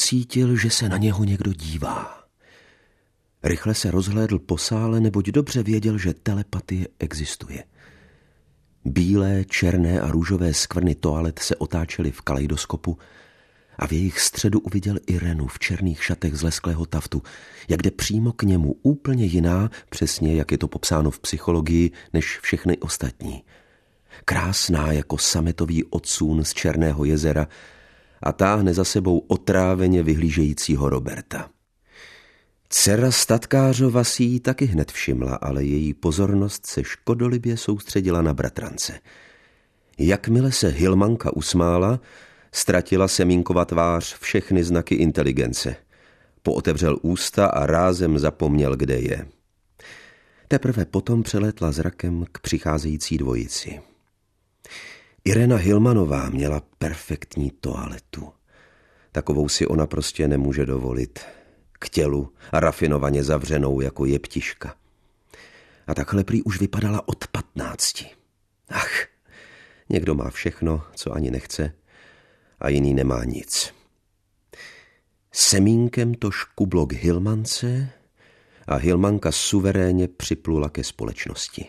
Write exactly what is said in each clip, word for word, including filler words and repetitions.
cítil, že se na něho někdo dívá. Rychle se rozhlédl po sále, neboť dobře věděl, že telepatie existuje. Bílé, černé a růžové skvrny toalet se otáčely v kaleidoskopu a v jejich středu uviděl Irenu v černých šatech z lesklého taftu, jak jde přímo k němu, úplně jiná, přesně jak je to popsáno v psychologii, než všechny ostatní. Krásná jako sametový odsún z Černého jezera a táhne za sebou otráveně vyhlížejícího Roberta. Dcera statkářova si ji taky hned všimla, ale její pozornost se škodolibě soustředila na bratrance. Jakmile se Hilmanka usmála, ztratila Semínkova tvář všechny znaky inteligence. Pootevřel ústa a rázem zapomněl, kde je. Teprve potom přelétla zrakem k přicházející dvojici. Irena Hilmanová měla perfektní toaletu. Takovou si ona prostě nemůže dovolit. K tělu a rafinovaně zavřenou jako jeptiška. A takhle prý už vypadala od patnácti. Ach, někdo má všechno, co ani nechce, a jiný nemá nic. Semínkem to škublo k Hilmance a Hilmanka suverénně připlula ke společnosti.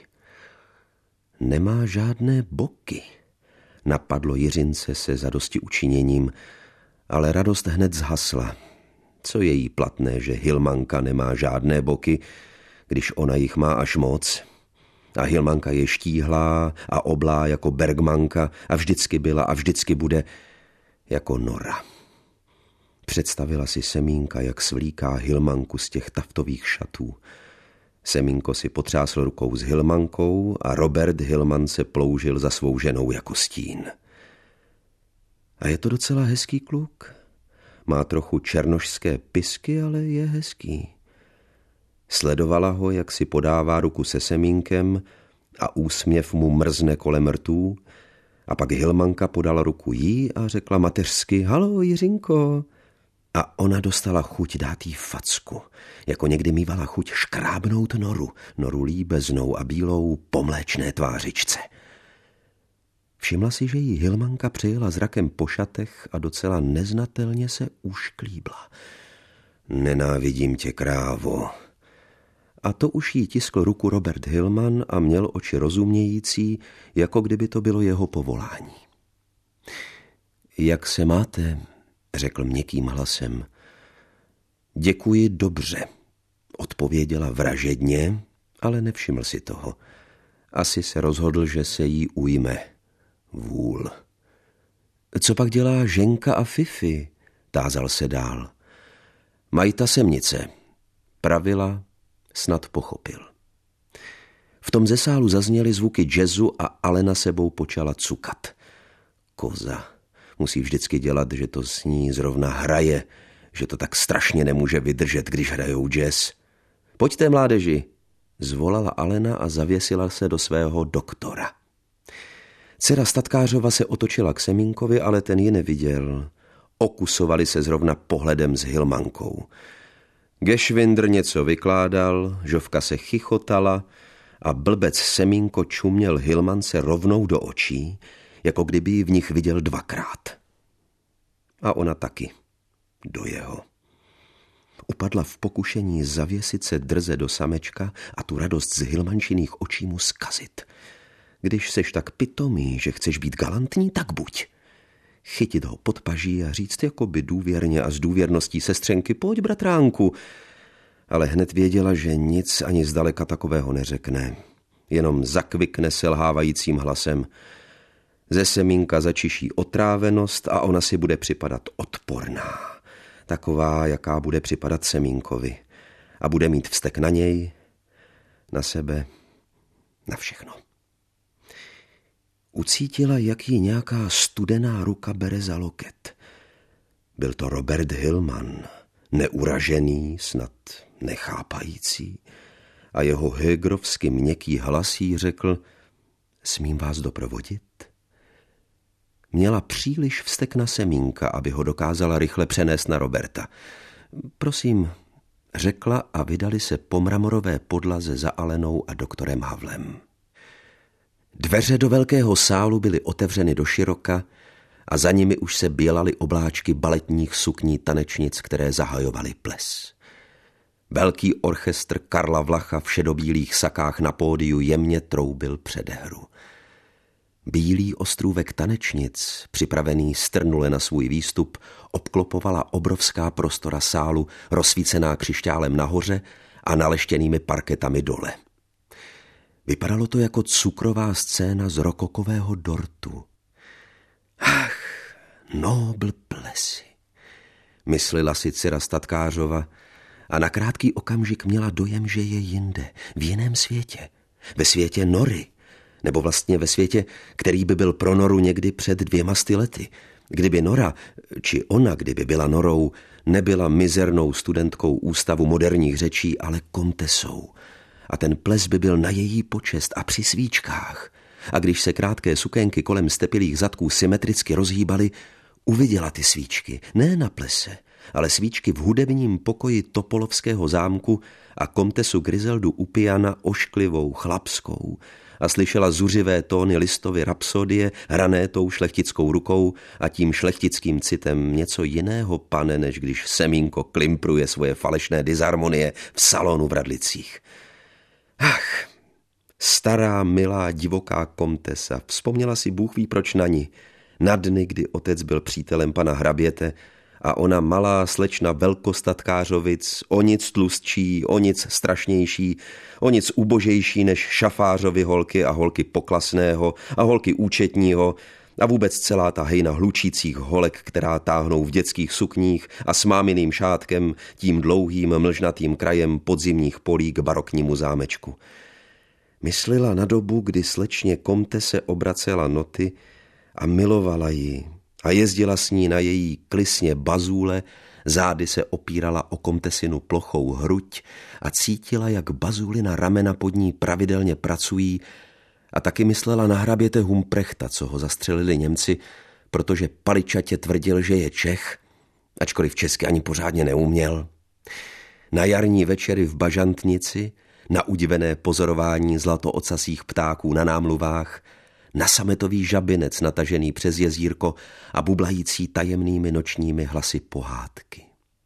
Nemá žádné boky, napadlo Jiřince se zadosti učiněním, ale radost hned zhasla. Co je jí platné, že Hilmanka nemá žádné boky, když ona jich má až moc? A Hilmanka je štíhlá a oblá jako Bergmanka a vždycky byla a vždycky bude jako Nora. Představila si Semínka, jak svlíká Hilmanku z těch taftových šatů. Semínko si potřásl rukou s Hilmankou a Robert Hilmance ploužil za svou ženou jako stín. A je to docela hezký kluk. Má trochu černošské pisky, ale je hezký. Sledovala ho, jak si podává ruku se Semínkem a úsměv mu mrzne kolem rtů. A pak Hilmanka podala ruku jí a řekla mateřsky: Halo, Jiřinko. A ona dostala chuť dát jí facku, jako někdy mívala chuť škrábnout Noru, Noru líbeznou a bílou po mléčné tvářičce. Všimla si, že jí Hilmanka přejela zrakem po šatech a docela neznatelně se ušklíbla. Nenávidím tě, krávo. A to už jí tiskl ruku Robert Hilman a měl oči rozumějící, jako kdyby to bylo jeho povolání. Jak se máte? Řekl měkkým hlasem. Děkuji dobře, odpověděla vražedně, ale nevšiml si toho. Asi se rozhodl, že se jí ujme. Vůl. Co pak dělá Ženka a Fifi? Tázal se dál. Mají ta semnice. Pravila snad pochopil. V tom ze sálu zazněly zvuky jazzu a Alena sebou počala cukat. Koza. Musí vždycky dělat, že to s ní zrovna hraje, že to tak strašně nemůže vydržet, když hrajou jazz. Pojďte, mládeži, zvolala Alena a zavěsila se do svého doktora. Dcera statkářova se otočila k Semínkovi, ale ten ji neviděl. Okusovali se zrovna pohledem s Hilmankou. Gešvindr něco vykládal, Žovka se chichotala a blbec Semínko čuměl Hilmance rovnou do očí, jako kdyby ji v nich viděl dvakrát. A ona taky. Do jeho. Upadla v pokušení zavěsit se drze do samečka a tu radost z Hilmančiných očí mu zkazit. Když seš tak pitomý, že chceš být galantní, tak buď. Chytit ho pod paží a říct jakoby důvěrně a s důvěrností sestřenky: Pojď, bratránku. Ale hned věděla, že nic ani zdaleka takového neřekne. Jenom zakvikne selhávajícím hlasem. Ze Semínka začiší otrávenost a ona si bude připadat odporná. Taková, jaká bude připadat Semínkovi. A bude mít vztek na něj, na sebe, na všechno. Ucítila, jak ji nějaká studená ruka bere za loket. Byl to Robert Hilman, neuražený, snad nechápající, a jeho hegrovsky měkký hlas jí řekl: Smím vás doprovodit? Měla příliš vztek na Semínka, aby ho dokázala rychle přenést na Roberta. Prosím, řekla a vydali se po mramorové podlaze za Alenou a doktorem Havlem. Dveře do velkého sálu byly otevřeny doširoka a za nimi už se bělaly obláčky baletních sukní tanečnic, které zahajovaly ples. Velký orchestr Karla Vlacha v šedobílých sakách na pódiu jemně troubil předehru. Bílý ostrůvek tanečnic, připravený strnule na svůj výstup, obklopovala obrovská prostora sálu, rozsvícená křišťálem nahoře a naleštěnými parketami dole. Vypadalo to jako cukrová scéna z rokokového dortu. Ach, nobl plesy, myslela si dcera statkářova a na krátký okamžik měla dojem, že je jinde, v jiném světě, ve světě Nory, nebo vlastně ve světě, který by byl pro Noru někdy před dvěma sty lety. Kdyby Nora, či ona, kdyby byla Norou, nebyla mizernou studentkou Ústavu moderních řečí, ale komtesou. A ten ples by byl na její počest a při svíčkách. A když se krátké sukénky kolem stepilých zadků symetricky rozhýbaly, uviděla ty svíčky, ne na plese, ale svíčky v hudebním pokoji Topolovského zámku a komtesu Griseldu Upiana ošklivou, chlapskou, a slyšela zuřivé tóny Listovy rapsodie, hrané tou šlechtickou rukou a tím šlechtickým citem něco jiného, pane, než když Semínko klimpruje svoje falešné disharmonie v salonu v Radlicích. Ach, stará, milá, divoká komtesa, vzpomněla si Bůh ví proč na ní, na dny, kdy otec byl přítelem pana hraběte a ona malá slečna velkostatkářovic, o nic tlustší, o nic strašnější, o nic ubožejší než šafářovi holky a holky Poklasného a holky Účetního a vůbec celá ta hejna hlučících holek, která táhnou v dětských sukních a s máminým šátkem tím dlouhým mlžnatým krajem podzimních polí k baroknímu zámečku. Myslela na dobu, kdy slečně komtese obracela noty a milovala ji a jezdila s ní na její klisně bazůle, zády se opírala o komtesinu plochou hruď a cítila, jak bazůly na ramena pod ní pravidelně pracují, a taky myslela na hraběte Humprechta, co ho zastřelili Němci, protože paličatě tvrdil, že je Čech, ačkoliv česky ani pořádně neuměl. Na jarní večery v Bažantnici, na udivené pozorování zlatoocasých ptáků na námluvách, na sametový žabinec natažený přes jezírko a bublající tajemnými nočními hlasy pohádky.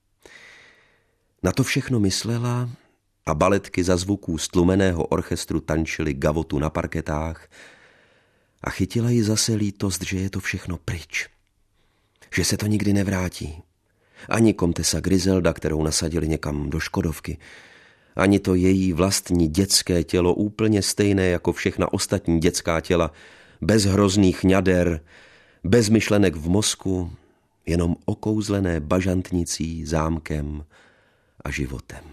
Na to všechno myslela a baletky za zvuků stlumeného orchestru tančily gavotu na parketách a chytila ji zase lítost, že je to všechno pryč. Že se to nikdy nevrátí. Ani komtesa Griselda, kterou nasadili někam do Škodovky, ani to její vlastní dětské tělo, úplně stejné jako všechna ostatní dětská těla, bez hrozných ňader, bez myšlenek v mozku, jenom okouzlené bažantnicí, zámkem a životem.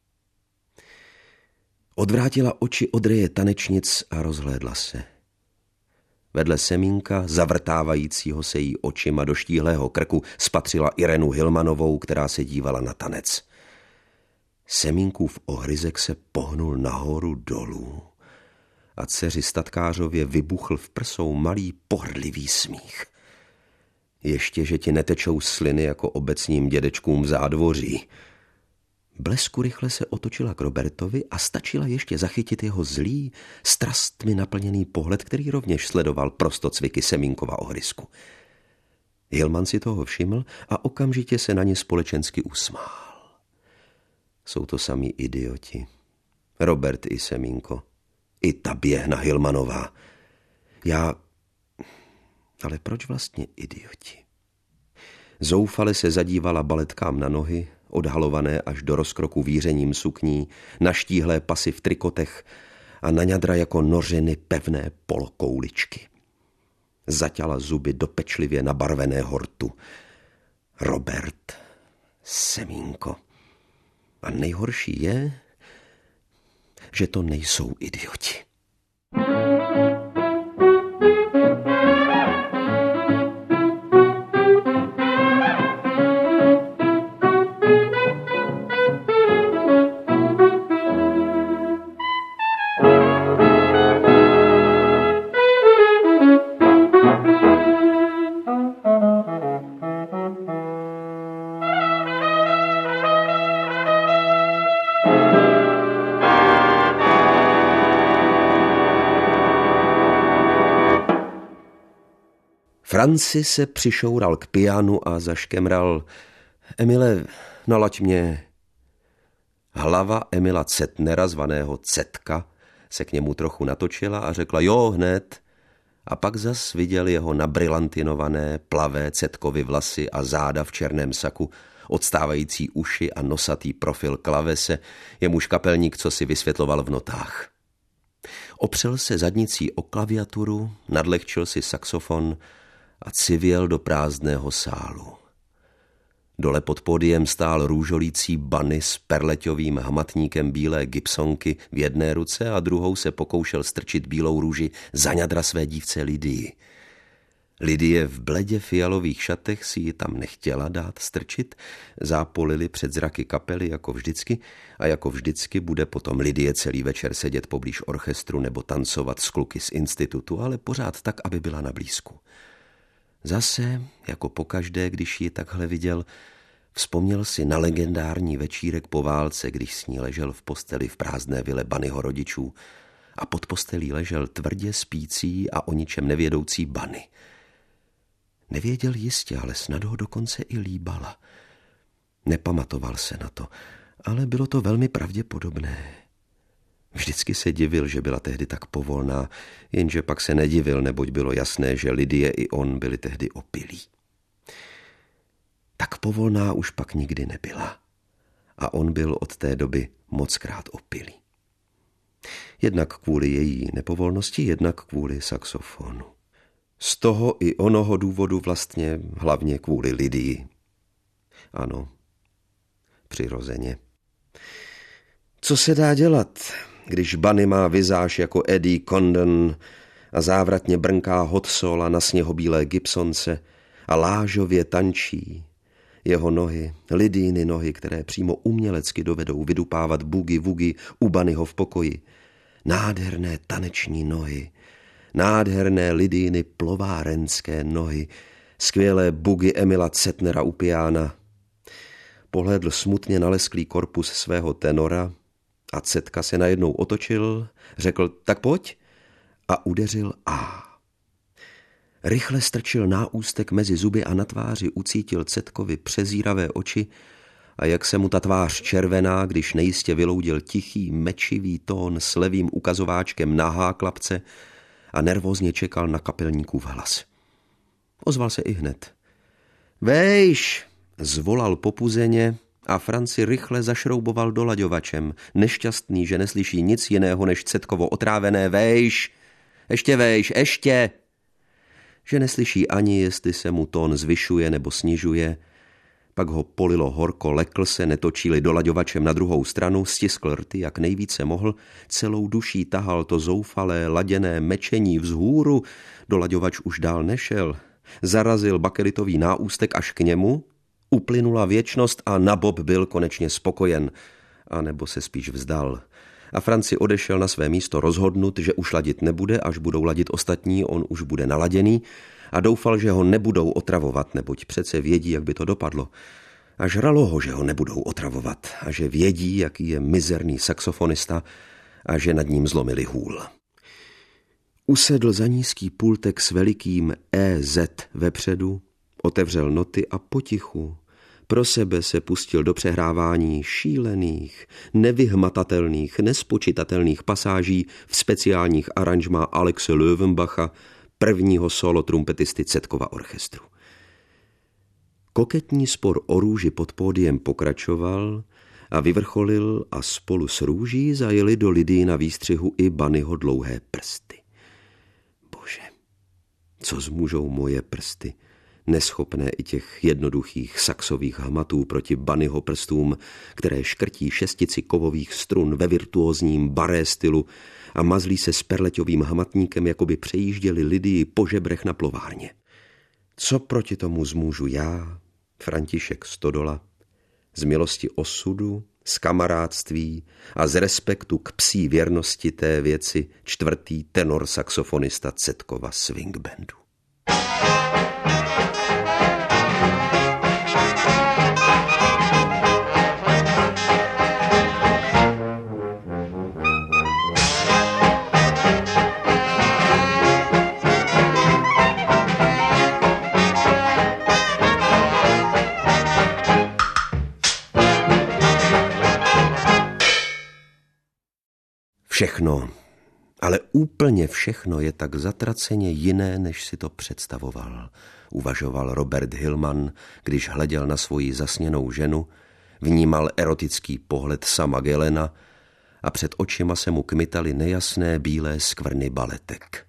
Odvrátila oči od reje tanečnic a rozhlédla se. Vedle Semínka, zavrtávajícího se jí očima do štíhlého krku, spatřila Irenu Hilmanovou, která se dívala na tanec. Semínkův ohryzek se pohnul nahoru dolů a dceři statkářově vybuchl v prsou malý pohrdlivý smích. Ještě, že ti netečou sliny jako obecním dědečkům v zádvoří. Blesku rychle se otočila k Robertovi a stačila ještě zachytit jeho zlý, strastmi naplněný pohled, který rovněž sledoval prostocviky Semínkova ohryzku. Hilman si toho všiml a okamžitě se na ně společensky usmál. Jsou to samí idioti. Robert i Semínko. I ta běhna Hilmanová. Já... Ale proč vlastně idioti? Zoufale se zadívala baletkám na nohy, odhalované až do rozkroku vířením sukní, na štíhlé pasy v trikotech a na ňadra jako nořiny pevné polokouličky. Zaťala zuby do pečlivě nabarveného rtu. Robert, Semínko. A nejhorší je, že to nejsou idioti. Franci se přišoural k pianu a zaškemral: Emile, nalaď mě. Hlava Emila Cetnera, zvaného Cetka, se k němu trochu natočila a řekla: jo, hned. A pak zas viděl jeho nabrilantinované, plavé Cetkovy vlasy a záda v černém saku, odstávající uši a nosatý profil klavese, jemuž kapelník co si vysvětloval v notách. Opřel se zadnicí o klaviaturu, nadlehčil si saxofon a civěl do prázdného sálu. Dole pod pódiem stál růžolící Bunny s perleťovým hmatníkem bílé gibsonky v jedné ruce a druhou se pokoušel strčit bílou růži za ňadra své dívce Lidii. Lidie v bledě fialových šatech si ji tam nechtěla dát strčit, zápolili před zraky kapely jako vždycky a jako vždycky bude potom Lidie celý večer sedět poblíž orchestru nebo tancovat s kluky z institutu, ale pořád tak, aby byla na blízku. Zase, jako pokaždé, když ji takhle viděl, vzpomněl si na legendární večírek po válce, když s ní ležel v posteli v prázdné vile Bunnyho rodičů a pod postelí ležel tvrdě spící a o ničem nevědoucí Bunny. Nevěděl jistě, ale snad ho dokonce i líbala. Nepamatoval se na to, ale bylo to velmi pravděpodobné. Vždycky se divil, že byla tehdy tak povolná, jenže pak se nedivil, neboť bylo jasné, že Lidie i on byli tehdy opilí. Tak povolná už pak nikdy nebyla a on byl od té doby mockrát opilý. Jednak kvůli její nepovolnosti, jednak kvůli saxofonu. Z toho i onoho důvodu vlastně hlavně kvůli Lidii. Ano, přirozeně. Co se dá dělat, když Bunny má vizáž jako Eddie Condon a závratně brnká hot sola na sněhobílé Gibsonce a lážově tančí? Jeho nohy, Lidijny nohy, které přímo umělecky dovedou vydupávat bugy-vugy u Bunnyho v pokoji. Nádherné taneční nohy, nádherné Lidijny plovárenské nohy, skvělé bugy Emila Cetnera u piána. Pohlédl smutně na lesklý korpus svého tenora a Cetka se najednou otočil, řekl: tak pojď, a udeřil A. Rychle strčil náústek mezi zuby a na tváři ucítil Cetkovi přezíravé oči a jak se mu ta tvář červená, když nejistě vyloudil tichý, mečivý tón s levým ukazováčkem na háklapce a nervózně čekal na kapelníkův hlas. Ozval se i hned. Vejš, zvolal popuzeně a Franci rychle zašrouboval dolaďovačem, nešťastný, že neslyší nic jiného než Cetkovo otrávené vejš, ještě vejš, ještě, že neslyší ani, jestli se mu tón zvyšuje nebo snižuje. Pak ho polilo horko, lekl se, netočili dolaďovačem na druhou stranu, stiskl rty, jak nejvíce mohl, celou duší tahal to zoufalé, laděné mečení vzhůru, dolaďovač už dál nešel. Zarazil bakelitový náústek až k němu, uplynula věčnost a Nabob byl konečně spokojen, a nebo se spíš vzdal. A Franci odešel na své místo rozhodnut, že už ladit nebude, až budou ladit ostatní, on už bude naladěný, a doufal, že ho nebudou otravovat, neboť přece vědí, jak by to dopadlo. A žralo ho, že ho nebudou otravovat a že vědí, jaký je mizerný saxofonista a že nad ním zlomili hůl. Usedl za nízký pultek s velikým E Z vepředu, otevřel noty a potichu pro sebe se pustil do přehrávání šílených, nevyhmatatelných, nespočitatelných pasáží v speciálních aranžmá Alexe Löwenbacha, prvního solo trumpetisty Cetkova orchestru. Koketní spor o růži pod pódiem pokračoval a vyvrcholil a spolu s růží zajeli do Lidii na výstřihu i Bunnyho dlouhé prsty. Bože, co zmůžou moje prsty, neschopné i těch jednoduchých saxových hmatů proti Bunnyho prstům, které škrtí šestici kovových strun ve virtuózním baré stylu a mazlí se s perleťovým hmatníkem, jako by přejížděli Lidii po žebrech na plovárně. Co proti tomu zmůžu já, František Stodola, z milosti osudu, z kamarádství a z respektu k psí věrnosti té věci čtvrtý tenor saxofonista Cetkova swing bandu. všechno, ale úplně všechno je tak zatraceně jiné, než si to představoval, uvažoval Robert Hillman, když hleděl na svoji zasněnou ženu, vnímal erotický pohled sama Galena a před očima se mu kmitaly nejasné bílé skvrny baletek.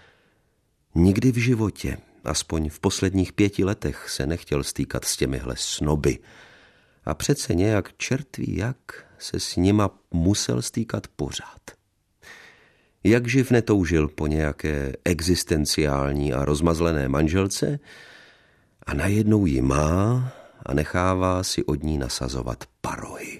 Nikdy v životě, aspoň v posledních pěti letech, se nechtěl stýkat s těmihle snoby. A přece nějak čertví jak se s nima musel stýkat pořád. Jak živ netoužil po nějaké existenciální a rozmazlené manželce a najednou ji má a nechává si od ní nasazovat parohy.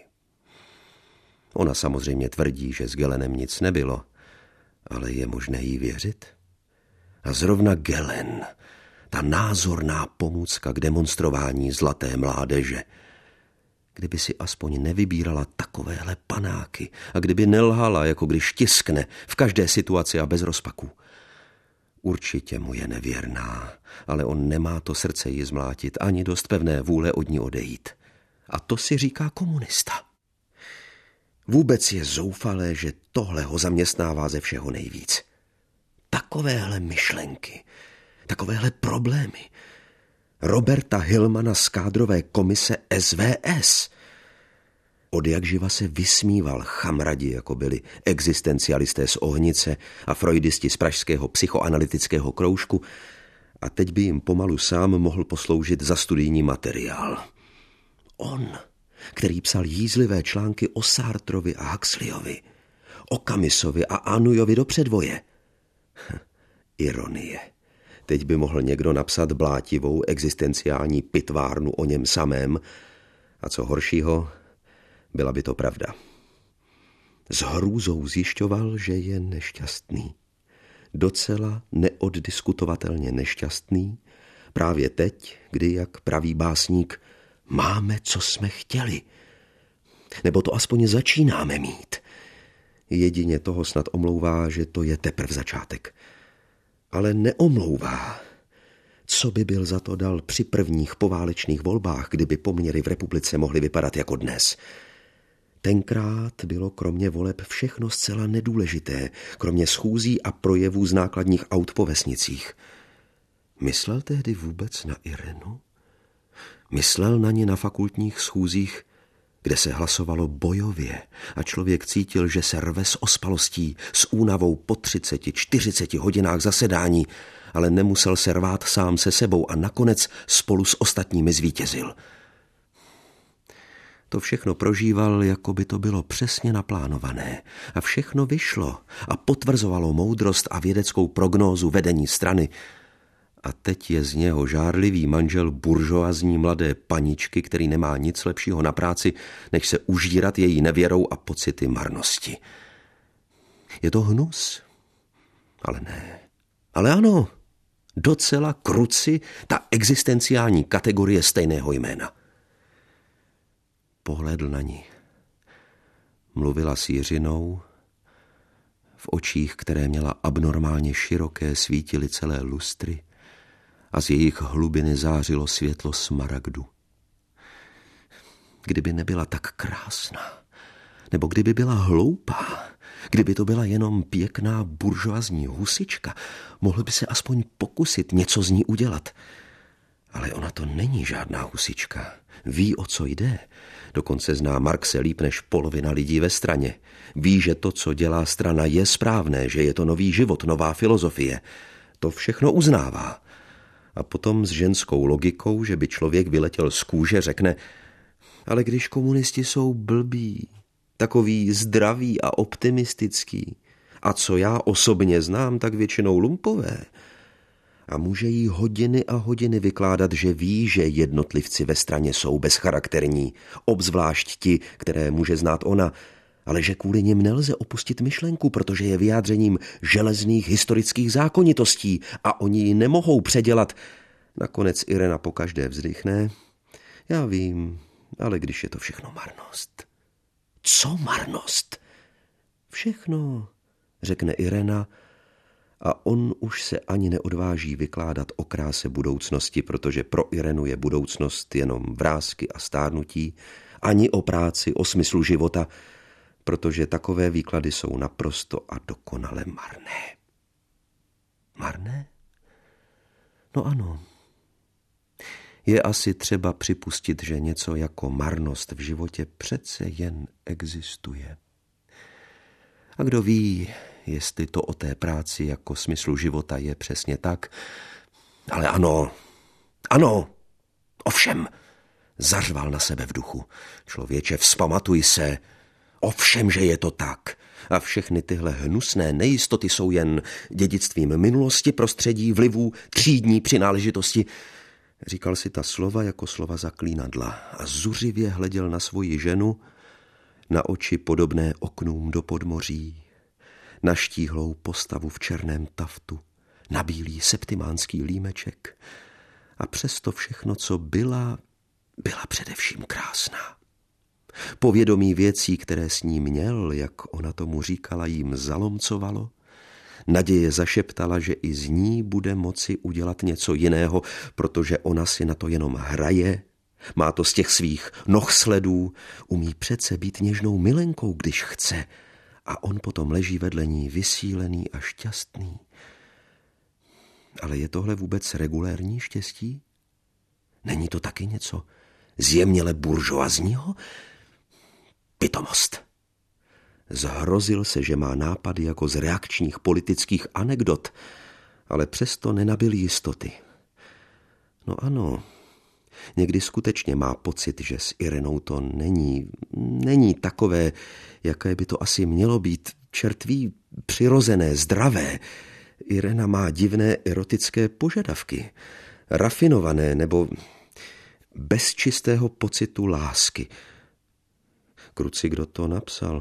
Ona samozřejmě tvrdí, že s Gelenem nic nebylo, ale je možné jí věřit? A zrovna Gelen, ta názorná pomůcka k demonstrování zlaté mládeže. Kdyby si aspoň nevybírala takovéhle panáky a kdyby nelhala, jako když tiskne v každé situaci a bez rozpaku. Určitě mu je nevěrná, ale on nemá to srdce ji zmlátit ani dost pevné vůle od ní odejít. A to si říká komunista. Vůbec je zoufalé, že tohle ho zaměstnává ze všeho nejvíc. Takovéhle myšlenky, takovéhle problémy. Roberta Hillmana z kádrové komise S V S. Od jak živa se vysmíval chamradi, jako byli existencialisté z Ohnice a freudisti z pražského psychoanalytického kroužku, a teď by jim pomalu sám mohl posloužit za studijní materiál. On, který psal jízlivé články o Sartrovi a Huxleyovi, o Camisovi a Anujovi do předvoje. Ironie. Teď by mohl někdo napsat blátivou existenciální pitvárnu o něm samém a co horšího, byla by to pravda. S hrůzou zjišťoval, že je nešťastný. Docela neoddiskutovatelně nešťastný, právě teď, kdy, jak praví básník, máme, co jsme chtěli. Nebo to aspoň začínáme mít. Jedině toho snad omlouvá, že to je teprv začátek. Ale neomlouvá. Co by byl za to dal při prvních poválečných volbách, kdyby poměry v republice mohly vypadat jako dnes? Tenkrát bylo kromě voleb všechno zcela nedůležité, kromě schůzí a projevů z nákladních aut po vesnicích. Myslel tehdy vůbec na Irenu? Myslel na ní na fakultních schůzích, kde se hlasovalo bojově a člověk cítil, že se rve s ospalostí, s únavou po třiceti, čtyřiceti hodinách zasedání, ale nemusel se rvát sám se sebou a nakonec spolu s ostatními zvítězil. To všechno prožíval, jako by to bylo přesně naplánované a všechno vyšlo a potvrzovalo moudrost a vědeckou prognózu vedení strany. A teď je z něho žárlivý manžel buržoazní mladé paničky, který nemá nic lepšího na práci, než se užírat její nevěrou a pocity marnosti. Je to hnus? Ale ne. Ale ano, docela kruci ta existenciální kategorie stejného jména. Pohlédl na ní. Mluvila s Jiřinou. V očích, které měla abnormálně široké, svítily celé lustry a z jejich hlubiny zářilo světlo smaragdu. Kdyby nebyla tak krásná, nebo kdyby byla hloupá, kdyby to byla jenom pěkná buržoazní husička, mohl by se aspoň pokusit něco z ní udělat. Ale ona to není žádná husička. Ví, o co jde. Dokonce zná Marxe líp než polovina lidí ve straně. Ví, že to, co dělá strana, je správné, že je to nový život, nová filozofie. To všechno uznává. A potom s ženskou logikou, že by člověk vyletěl z kůže, řekne, ale když komunisti jsou blbí, takový zdravý a optimistický, a co já osobně znám, tak většinou lumpové. A může jí hodiny a hodiny vykládat, že ví, že jednotlivci ve straně jsou bezcharakterní, obzvlášť ti, které může znát ona, ale že kvůli nim nelze opustit myšlenku, protože je vyjádřením železných historických zákonitostí a oni ji nemohou předělat. Nakonec Irena pokaždé vzdychne. Já vím, ale když je to všechno marnost. Co marnost? Všechno, řekne Irena, a on už se ani neodváží vykládat o kráse budoucnosti, protože pro Irenu je budoucnost jenom vrásky a stárnutí, ani o práci, o smyslu života, protože takové výklady jsou naprosto a dokonale marné. Marné? No ano. Je asi třeba připustit, že něco jako marnost v životě přece jen existuje. A kdo ví, jestli to o té práci jako smyslu života je přesně tak. Ale ano, ano, ovšem, zařval na sebe v duchu. Člověče, vzpamatuj se, ovšem, že je to tak. A všechny tyhle hnusné nejistoty jsou jen dědictvím minulosti, prostředí, vlivů, třídní přináležitosti. Říkal si ta slova jako slova zaklínadla a zuřivě hleděl na svoji ženu, na oči podobné oknům do podmoří, na štíhlou postavu v černém taftu, na bílý septimánský límeček. A přesto všechno, co byla, byla především krásná. Povědomí věcí, které s ní měl, jak ona tomu říkala, jim zalomcovalo. Naděje zašeptala, že i z ní bude moci udělat něco jiného, protože ona si na to jenom hraje, má to z těch svých nohsledů, umí přece být něžnou milenkou, když chce, a on potom leží vedle ní vysílený a šťastný. Ale je tohle vůbec regulérní štěstí? Není to taky něco zjemněle buržoazního? Pitomost. Zhrozil se, že má nápady jako z reakčních politických anekdot, ale přesto nenabyl jistoty. No ano, někdy skutečně má pocit, že s Irenou to není, není takové, jaké by to asi mělo být, čertví, přirozené, zdravé. Irena má divné erotické požadavky, rafinované nebo bez čistého pocitu lásky. Kruci, kdo to napsal?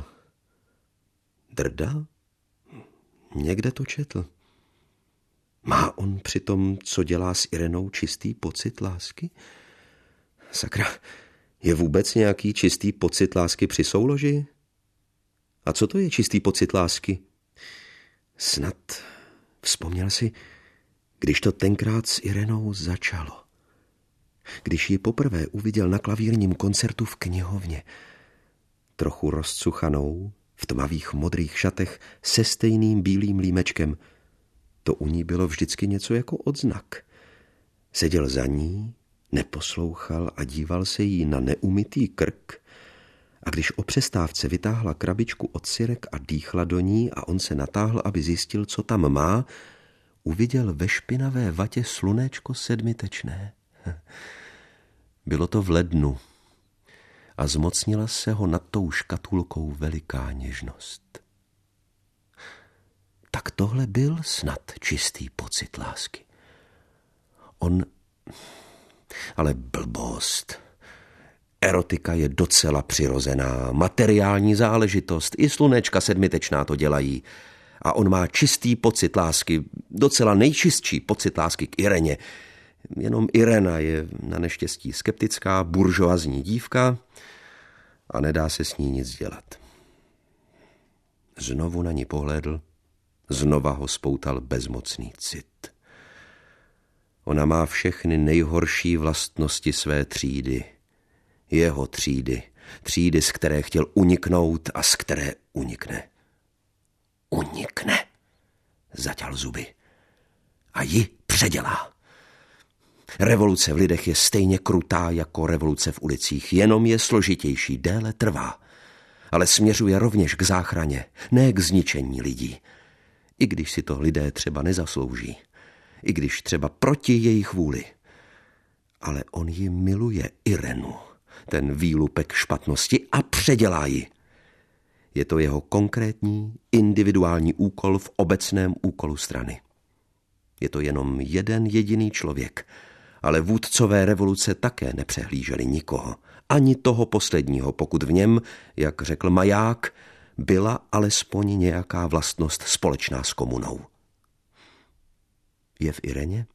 Drda? Někde to četl. Má on při tom, co dělá s Irenou, čistý pocit lásky? Sakra, je vůbec nějaký čistý pocit lásky při souloži? A co to je čistý pocit lásky? Snad vzpomněl si, když to tenkrát s Irenou začalo. Když ji poprvé uviděl na klavírním koncertu v knihovně, trochu rozcuchanou, v tmavých modrých šatech se stejným bílým límečkem. To u ní bylo vždycky něco jako odznak. Seděl za ní, neposlouchal a díval se jí na neumytý krk, a když o přestávce vytáhla krabičku od syrek a dýchla do ní a on se natáhl, aby zjistil, co tam má, uviděl ve špinavé vatě slunéčko sedmitečné. Bylo to v lednu a zmocnila se ho nad tou škatulkou veliká něžnost. Tak tohle byl snad čistý pocit lásky. On... Ale blbost. Erotika je docela přirozená, materiální záležitost. I slunečka sedmitečná to dělají. A on má čistý pocit lásky, docela nejčistší pocit lásky k Ireně. Jenom Irena je na neštěstí skeptická, buržoazní dívka a nedá se s ní nic dělat. Znovu na ní pohlédl, znova ho spoutal bezmocný cit. Ona má všechny nejhorší vlastnosti své třídy. Jeho třídy. Třídy, z které chtěl uniknout a z které unikne. Unikne, zaťal zuby. A ji předělá. Revoluce v lidech je stejně krutá jako revoluce v ulicích, jenom je složitější, déle trvá. Ale směřuje rovněž k záchraně, ne k zničení lidí. I když si to lidé třeba nezaslouží. I když třeba proti jejich vůli. Ale on ji miluje, Irenu, ten výlupek špatnosti, a předělá ji. Je to jeho konkrétní, individuální úkol v obecném úkolu strany. Je to jenom jeden jediný člověk, ale vůdcové revoluce také nepřehlíželi nikoho. Ani toho posledního, pokud v něm, jak řekl Maják, byla alespoň nějaká vlastnost společná s komunou. Je v Ireně?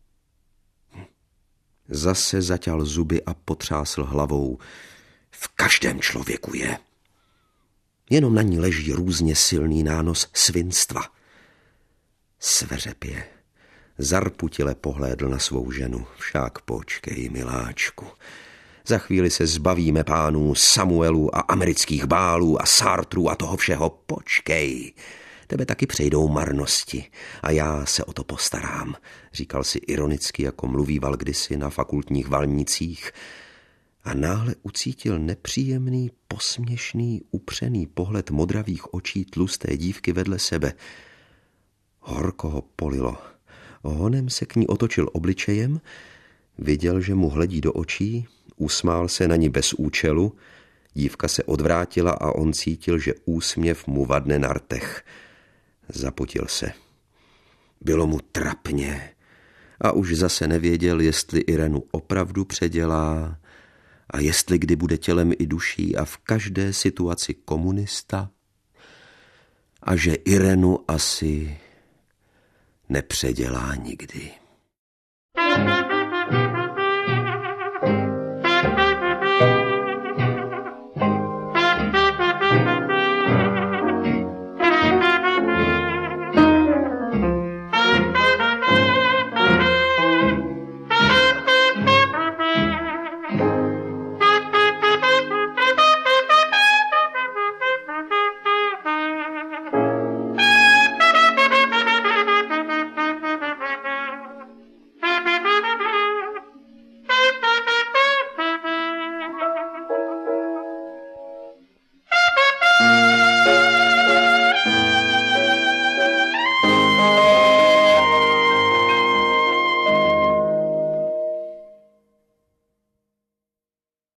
Zase zaťal zuby a potřásl hlavou. V každém člověku je. Jenom na ní leží různě silný nános svinstva. Sveřepě, zarputile pohlédl na svou ženu. Však počkej, miláčku, Za chvíli se zbavíme pánů Samuelů a amerických Bálů a Sartrů a toho všeho. Počkej, tebe taky přejdou marnosti a já se o to postarám, říkal si ironicky, jako mluvíval kdysi na fakultních valnících. A náhle ucítil nepříjemný, posměšný, upřený pohled modravých očí tlusté dívky vedle sebe. Horko ho polilo. Honem se k ní otočil obličejem, viděl, že mu hledí do očí, usmál se na ní bez účelu, dívka se odvrátila a on cítil, že úsměv mu vadne na rtech. Zapotil se. Bylo mu trapně a už zase nevěděl, jestli Irenu opravdu předělá a jestli kdy bude tělem i duší a v každé situaci komunista a že Irenu asi nepředělá nikdy.